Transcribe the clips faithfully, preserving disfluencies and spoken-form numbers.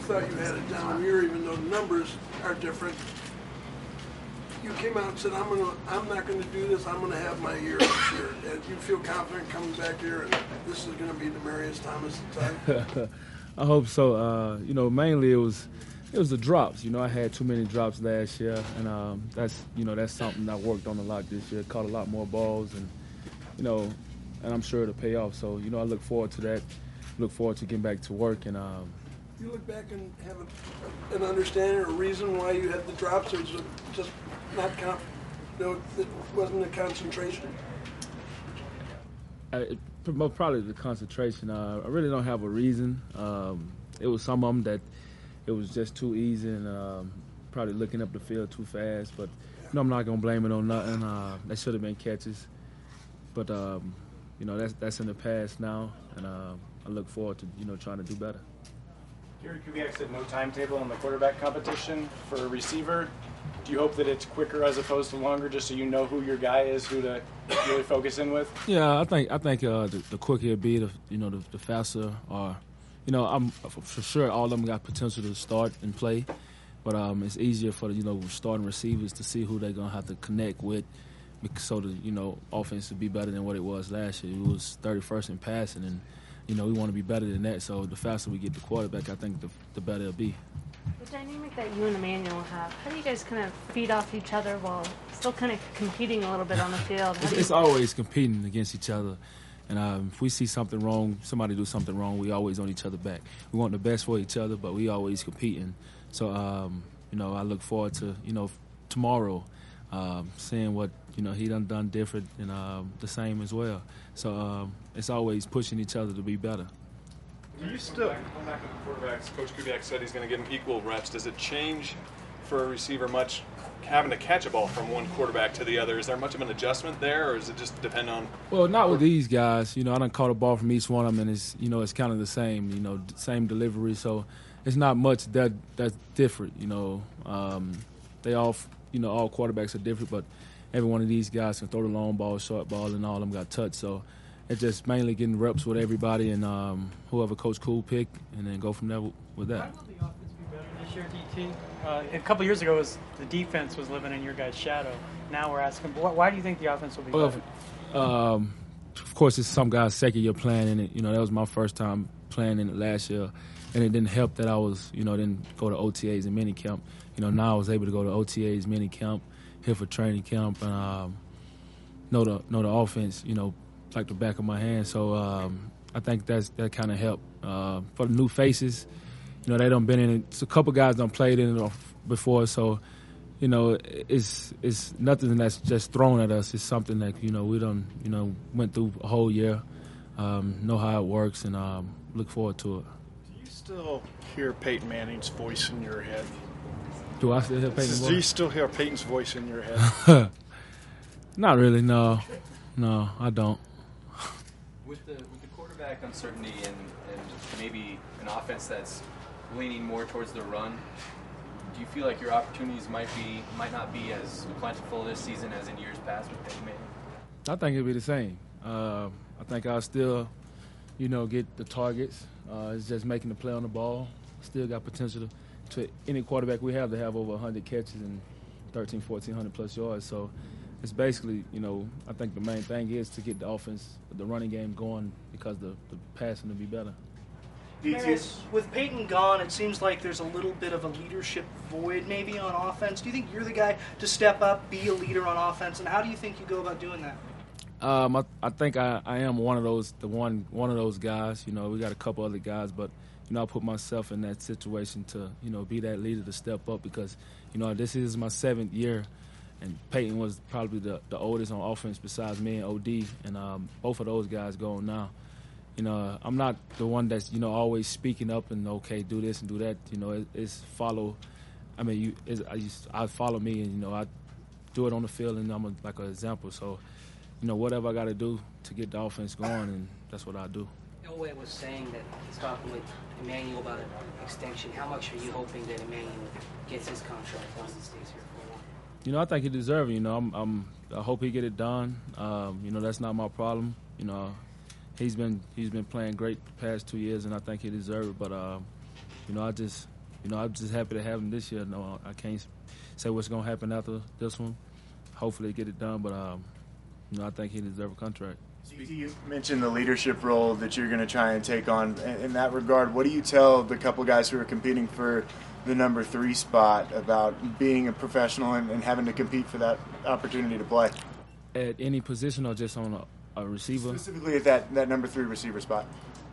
thought you had a down year, even though the numbers are different. You came out and said, "I'm gonna, I'm not going to do this. I'm going to have my year this year." And you feel confident coming back here, and this is going to be the Marius Thomas time. I hope so. Uh, you know, mainly it was it was the drops. You know, I had too many drops last year, and um, that's you know that's something I worked on a lot this year. Caught a lot more balls, and you know, and I'm sure it'll pay off. So you know, I look forward to that. Look forward to getting back to work and. Um, you look back and have a, an understanding or reason why you had the drops, or was it just not comp, no, it wasn't a concentration? I, it, probably the concentration. Uh, I really don't have a reason. Um, it was some of them that it was just too easy and um, probably looking up the field too fast. But you know, I'm not gonna blame it on nothing. Uh, that should have been catches. But um, you know, that's that's in the past now, and uh, I look forward to you know trying to do better. Gary Kubiak said no timetable on the quarterback competition for a receiver. Do you hope that it's quicker as opposed to longer, just so you know who your guy is, who to really focus in with? Yeah, I think I think uh, the, the quicker it be, the you know the, the faster. Or, you know, I'm for sure all of them got potential to start and play, but um, it's easier for the you know starting receivers to see who they're gonna have to connect with, so the you know offense to be better than what it was last year. It was thirty-first in passing, and you know we want to be better than that. So the faster we get the quarterback, I think the the better it'll be. The dynamic that you and Emmanuel have, how do you guys kind of feed off each other while still kind of competing a little bit on the field? It's, it's always competing against each other. And um, if we see something wrong, somebody do something wrong, we always on each other back. We want the best for each other, but we always competing. So, um, you know, I look forward to, you know, tomorrow, um, seeing what, you know, he done done different and um, the same as well. So um, it's always pushing each other to be better. Do you still going back to the quarterbacks? Coach Kubiak said he's going to give him equal reps. Does it change for a receiver much having to catch a ball from one quarterback to the other? Is there much of an adjustment there, or does it just depend on? Well, not with these guys. You know, I done caught a ball from each one of them, and it's you know it's kind of the same. You know, same delivery, so it's not much that that's different. You know, um, they all you know all quarterbacks are different, but every one of these guys can throw the long ball, short ball, and all of them got touch. So. It's just mainly getting reps with everybody and um, whoever Coach Cool pick, and then go from there with that. Why will the offense be better this year, D T? Uh, a couple years ago, was the defense was living in your guys' shadow. Now we're asking, why do you think the offense will be well, better? Um, of course, it's some guys' second year playing in it. You know, that was my first time playing in it last year, and it didn't help that I was, you know, didn't go to O T As and minicamp. You know, now I was able to go to O T As, minicamp, here for training camp, and um, know the know the offense. You know. Like the back of my hand, so um, I think that's that kind of helped uh, for the new faces. You know, they done been in it. So a couple guys done played in it before, so you know, it's it's nothing that's just thrown at us. It's something that you know we done you know went through a whole year, um, know how it works, and um, look forward to it. Do you still hear Peyton Manning's voice in your head? Do I still hear Peyton's voice? Do you still hear Peyton's voice in your head? Not really, no, no, I don't. With the with the quarterback uncertainty and, and maybe an offense that's leaning more towards the run, do you feel like your opportunities might be might not be as plentiful this season as in years past with Peyton Manning? I think it'll be the same. Uh, I think I'll still, you know, get the targets. Uh, it's just making the play on the ball. Still got potential to, to any quarterback we have to have over one hundred catches and thirteen, fourteen hundred plus yards. So. It's basically, you know, I think the main thing is to get the offense, the running game going because the, the passing will be better. Marius, with Peyton gone, it seems like there's a little bit of a leadership void maybe on offense. Do you think you're the guy to step up, be a leader on offense, and how do you think you go about doing that? Um, I, I think I, I am one of those, the one one of those guys. You know, we got a couple other guys, but you know, I put myself in that situation to, you know, be that leader to step up because, you know, this is my seventh year. And Peyton was probably the, the oldest on offense besides me and O D, and um, both of those guys going now. You know, I'm not the one that's, you know, always speaking up and, okay, do this and do that. You know, it, it's follow. I mean, you, it's, I, just, I follow me, and, you know, I do it on the field, and I'm a, like an example. So, you know, whatever I got to do to get the offense going, and that's what I do. Elway was saying that he's talking with Emmanuel about an extension. How much are you hoping that Emmanuel gets his contract once he stays here? You know, I think he deserves it. You know, I'm, I'm, I hope he get it done. Um, you know, that's not my problem. You know, he's been he's been playing great the past two years, and I think he deserves it. But, uh, you know, I just you know, I'm just happy to have him this year. No, I can't say what's going to happen after this one. Hopefully get it done, but, um, you know, I think he deserves a contract. You mentioned the leadership role that you're going to try and take on. In that regard, what do you tell the couple guys who are competing for the number three spot about being a professional and, and having to compete for that opportunity to play? At any position or just on a, a receiver? Specifically at that, that number three receiver spot.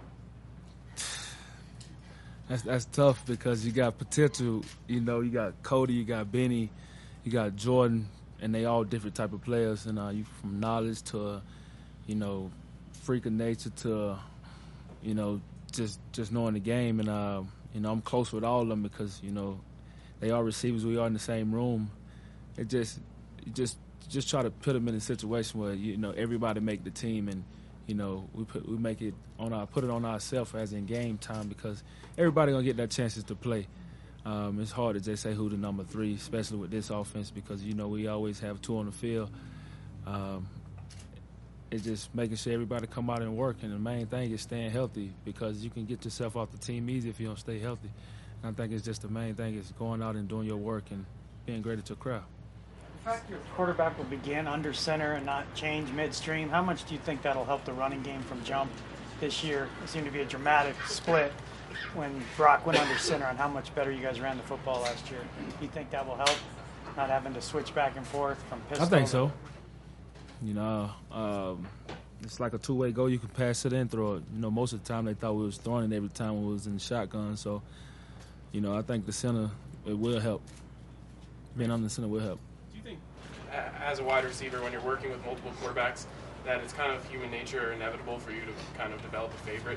That's that's tough because you got potential. You know, you got Cody, you got Benny, you got Jordan, and they all different type of players. And uh, you from knowledge to, uh, you know, freak of nature to, you know, just just knowing the game. And uh, you know, I'm close with all of them because you know, they are receivers. We are in the same room. It just, you just, just try to put them in a situation where you know everybody make the team and. You know, we put we make it on our put it on ourselves as in game time because everybody gonna get their chances to play. Um, it's hard to just say who the number three, especially with this offense, because you know we always have two on the field. Um, it's just making sure everybody come out and work, and the main thing is staying healthy because you can get yourself off the team easy if you don't stay healthy. And I think it's just the main thing is going out and doing your work and being great at your craft. The fact your quarterback will begin under center and not change midstream, how much do you think that'll help the running game from jump this year? It seemed to be a dramatic split when Brock went under center on how much better you guys ran the football last year. Do you think that will help, not having to switch back and forth from pistol? I think so. You know, um, it's like a two-way go. You can pass it and throw it. You know, most of the time they thought we was throwing it every time we was in the shotgun. So, you know, I think the center, it will help. Being on the center will help. As a wide receiver, when you're working with multiple quarterbacks, that it's kind of human nature or inevitable for you to kind of develop a favorite?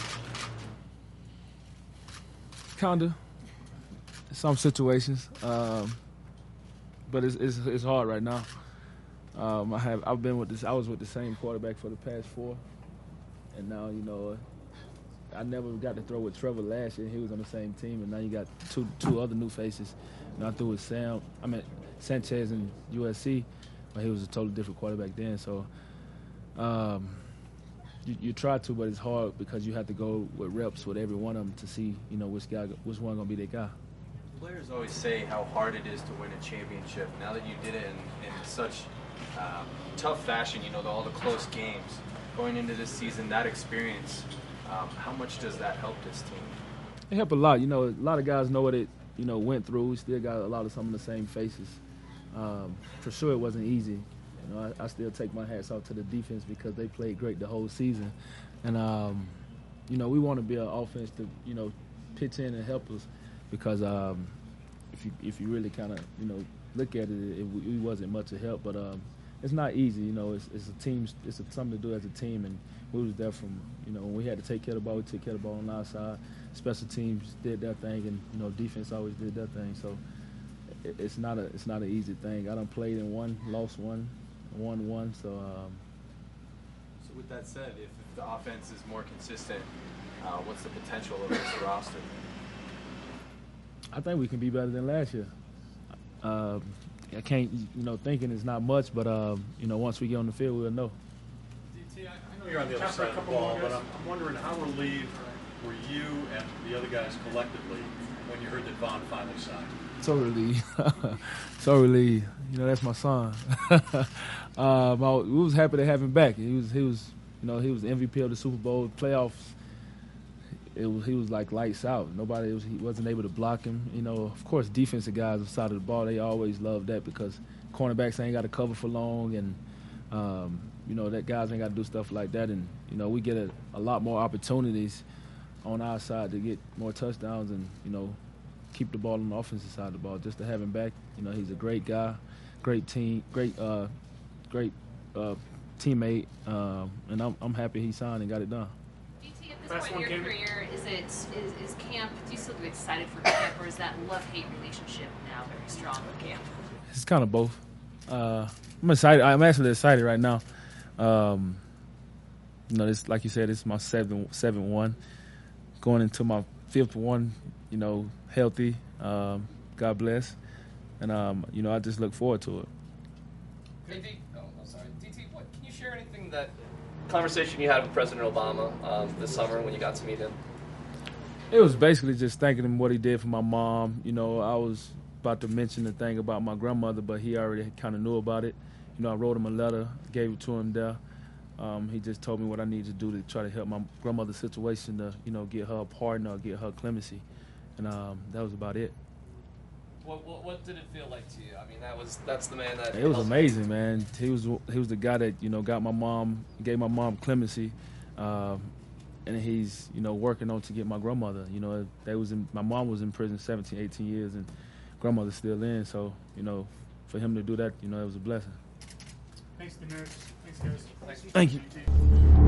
Kinda. Some situations, um, but it's, it's it's hard right now. Um, I have I've been with this. I was with the same quarterback for the past four, and now you know I never got to throw with Trevor last year. He was on the same team, and now you got two two other new faces. And I threw with Sam. I mean. Sanchez in U S C, but he was a totally different quarterback then. So um, you, you try to, but it's hard because you have to go with reps with every one of them to see, you know, which guy, which one gonna be their guy. Players always say how hard it is to win a championship. Now that you did it in, in such uh, tough fashion, you know, all the close games going into this season, that experience, um, how much does that help this team? It helped a lot. You know, a lot of guys know what it, you know, went through. We still got a lot of some of the same faces. Um, for sure, it wasn't easy. You know, I, I still take my hats off to the defense because they played great the whole season. And, um, you know, we want to be an offense to, you know, pitch in and help us because um, if you if you really kind of, you know, look at it, it, it, it wasn't much of help. But um, it's not easy. You know, it's, it's a team. It's a, something to do as a team. And we was there from, you know, when we had to take care of the ball, we took care of the ball on our side. Special teams did their thing, and, you know, defense always did their thing. So it, it's not a it's not an easy thing. I done played in one, lost one, won one. So. Um, so with that said, if, if the offense is more consistent, uh, what's the potential of this roster? I think we can be better than last year. Uh, I can't, you know, thinking is not much, but uh, you know, once we get on the field, we'll know. D T, I, I know you're on the other side of the ball, but I'm, I'm wondering how relieved were you and the other guys collectively when you heard that Von finally signed? So relieved. so relieved. You know, that's my son. um, I, we was happy to have him back. He was, he was, you know, he was the M V P of the Super Bowl playoffs. It was, he was like lights out. Nobody was, he wasn't able to block him. You know, of course, defensive guys on the side of the ball, they always love that because cornerbacks ain't got to cover for long, and um, you know that guys ain't got to do stuff like that. And you know, we get a, a lot more opportunities on our side to get more touchdowns and, you know, keep the ball on the offensive side of the ball. Just to have him back, you know, he's a great guy, great team, great, uh, great uh, teammate, um, and I'm, I'm happy he signed and got it done. D T, at this point in your career, is it is, is camp? Do you still get excited for camp, or is that love-hate relationship now very strong with camp? It's kind of both. Uh, I'm excited. I'm actually excited right now. Um, you know, this, like you said, this is my seven seven one. Going into my fifth one, you know, healthy. Um, God bless, and um, you know, I just look forward to it. D T, oh, I'm sorry. D T, what can you share anything that conversation you had with President Obama um, this summer when you got to meet him? It was basically just thanking him what he did for my mom. You know, I was about to mention the thing about my grandmother, but he already kind of knew about it. You know, I wrote him a letter, gave it to him there. Um, he just told me what I needed to do to try to help my grandmother's situation to, you know, get her a pardon or get her clemency. And um, that was about it. What, what what did it feel like to you? I mean, that was that's the man that It was helped- amazing, man. He was he was the guy that, you know, got my mom, gave my mom clemency, um, and he's, you know, working on to get my grandmother. You know, they was in, my mom was in prison seventeen, eighteen years, and grandmother's still in. So, you know, for him to do that, you know, it was a blessing. Thanks, Daenerys. Thanks, guys. Thank you.